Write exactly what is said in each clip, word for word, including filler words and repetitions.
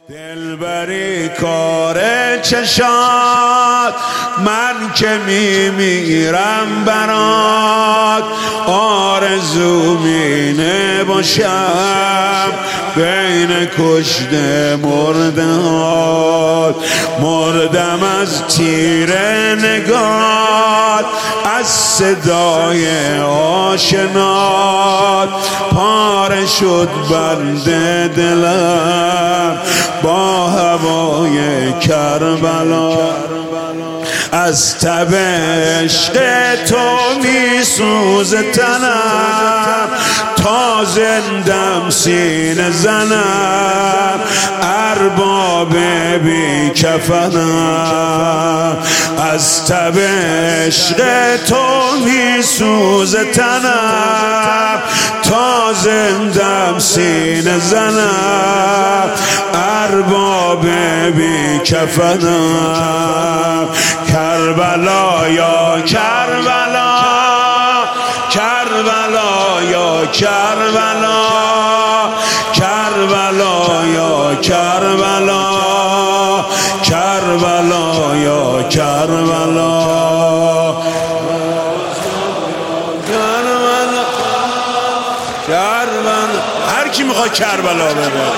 دلبری کار چشات، من که میمیرم برات، آرزو می نباشم بین کشته مردهات. مردم از تیر نگات، از صدای آشنات، پاره شد بند دلم با هوای کربلا. از تب عشق تو می سوزه تنم، تا زندم سینه زنم ارباب بی کفنم. از تب عشق تو می سوزه تنم، تا زندم سینه زنم ارباب بی کفنم. کربلا یا کربلا، کربلا یا کربلا، کربلا یا کربلا، کربلا یا کربلا، کربلا کربلا. هر کی میخواد کربلا بره.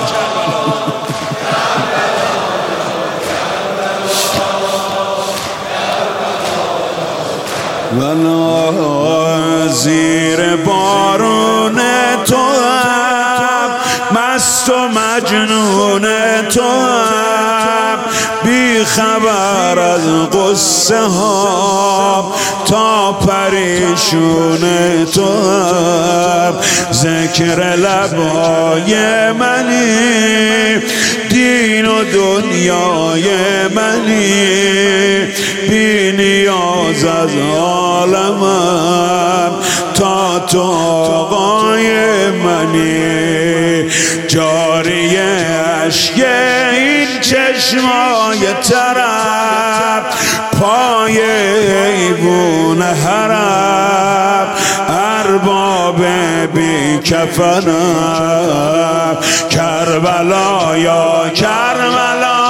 ولا زیر بارون تو هم، مست و مجنون تو هم، بی خبر از قصه ها تا پریشون تو هم. ذکر لبهای منی، دین و دنیای منی، بی نیاز از عالمم تا تو آقای منی. جاری اشک این چشمای ترم، پای ایوون حرم ارباب بی کفنم. کربلا یا کربلا،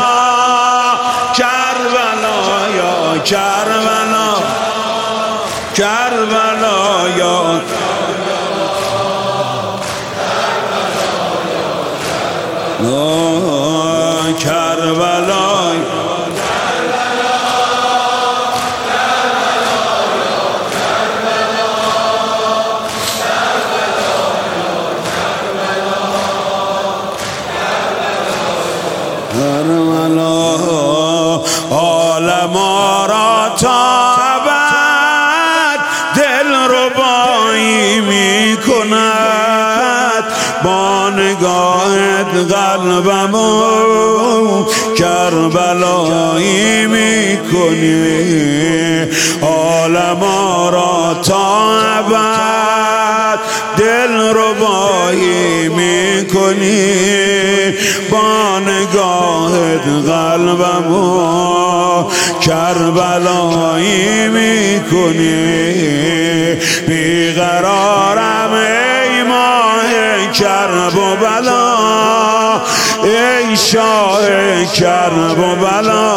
کربلا یا کربلا، کربلا یا کربلا. عالم را تا ابد دلربایی می کند، با نگاهت قلبمو کربلایی می کنی. عالم را تا ابد دلربایی می کنی، با نگاهت قلبمو کربلایی می کنی. بیقرارم ای ماه کرب و بلا، ای شاه کرب و بلا،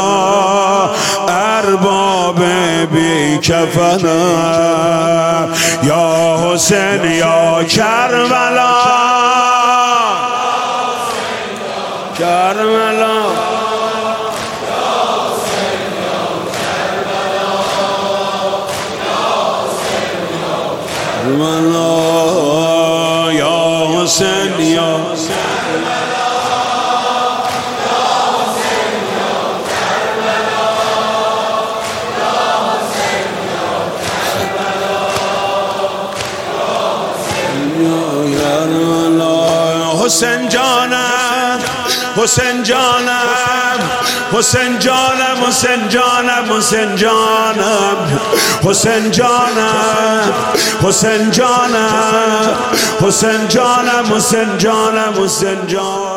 ارباب بی کفنم. یا حسین یا کربلا، کربلا، کربلا یا حسین یا حسین جانم، حسین جانم، حسین جانم، حسین جانم، حسین جانم، حسین جانم، حسین جانم، حسین جانم، حسین جانم، حسین جانم.